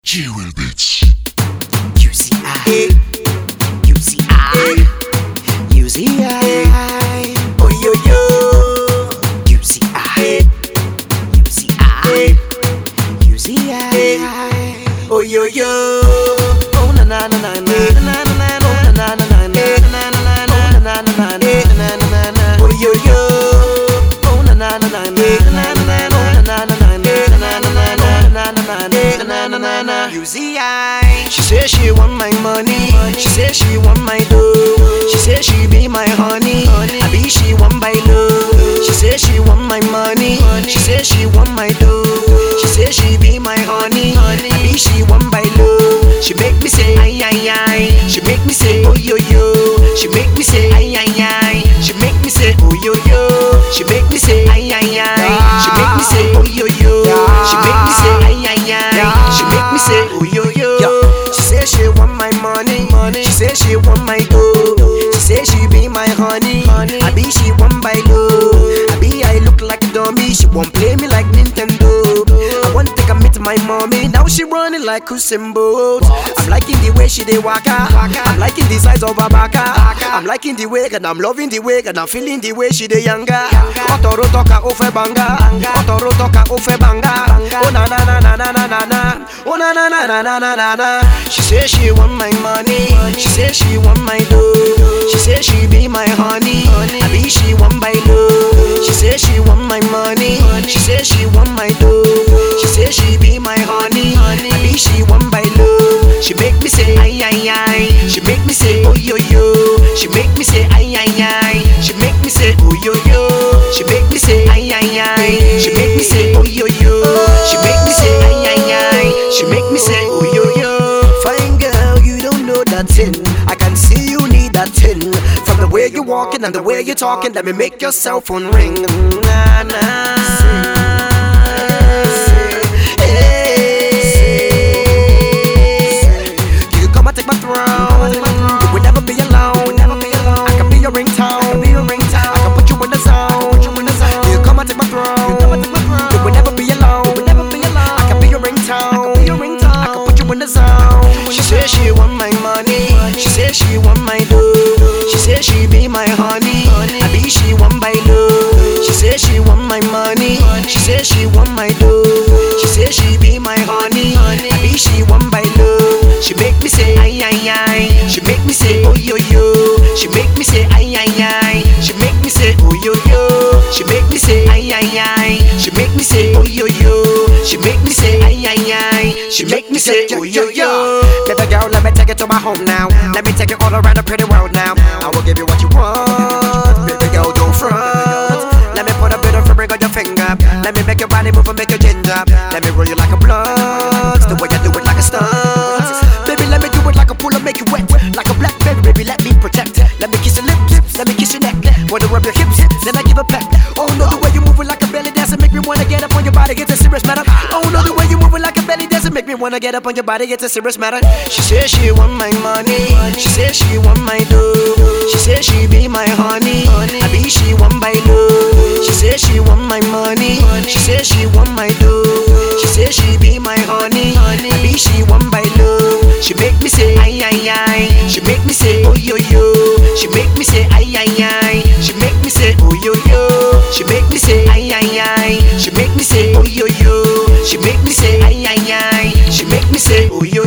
Jewel bitch. UCI, UCI, UCI, oh yo yo. UCI, UCI, UCI, oh yo yo. Oh na na na na na na na na na na na na na na na na. Oh yo yo. Oh na na na na na na na na na na na. UCI. She says she want my money. She says she want my dough. She says she be my honey. I be she want my love. She says she want my money. She says she want my dough. She says she be my honey. I be she want my love. She make me say ay ay ay. She make me say oh yo yo. She make me say ay ay ay. She make me say oh yo yo. She make me say ay ay ay. She make me say oh yo yo. She make me say ay ay ay. She make me say oh yo yo. She say she want my money. She say she want my dough. She say she be my honey. I be she want my love. I be I look like a dummy. She won't play me like Nintendo. I want to take a meet my mommy. Now she running like Usain Bolt. I'm liking the way she dey waka. I'm liking the size of her baka. I'm liking the way and I'm loving the way and I'm feeling the way she dey younger. Otoro toka ofe banga. Otoro toka ofe banga. Oh na na na na na na na na. Oh na na na na na na na na. She say she want my money. She say she want my dough. She say she be my honey. I be she want my love. She say she want my money. She say she want my dough. She say she be my honey. I be she want my love. She make me say ay ay ay. She make me say oh yo yo. She make me say ay ay ay. She make me say oh yo yo. She make me say ay ay ay. She make me say oh yo yo. She make me say ay ay ay. She make me say oh yo yo. Fine girl, you don't know that thing. I can see you need that thing. From the way you're walking and the way you're talking, let me make your cell phone ring. Nah, nah. She want my money. She say she want my dough. She say she be my honey. I be she want my love. She say she want my money. She say she want my dough. She say she be my honey. I be she want my love. She make me say ay ay ay. She make me say oh yo yo. She make me say ay ay ay. She make me say oh yo yo. She make me say ay ay ay. She make me say oh yo yo. She make me say ay ay ay. She make me say oh yo yo. Baby girl, let me take it to my home now. Let me take it all around the pretty world now. I will give you what you want. Baby girl, don't front. Let me put a bit of a ring on your finger. Let me make your body move and make you ginger. Let me roll you like a blunt. The way I do it like a stunt. Baby, let me do it like a pull up, make you wet. Like a blackberry, baby, let me protect. Let me kiss your lips, let me kiss your neck. Wanna rub your hips, then I give a peck. Oh no, the way you move it like a belly dancer make me wanna get up on your body, get a serious matter. Oh no, the way you move it like a belly dancer make me wanna get up on your body, get a serious matter. She says she want my money. She says she want my dough. She says she be my honey. I be she want my love. She says she want my money. She says she want my dough. She says she be my honey. I be she want my love. She make me say ay ay ay. She make me say oh yo yo. She make me say ay ay ay. She make me say oh yo yo. She make me say ay ay ay. She make me say oh yo yo. She make me say ay ay ay. She make me say oh yo.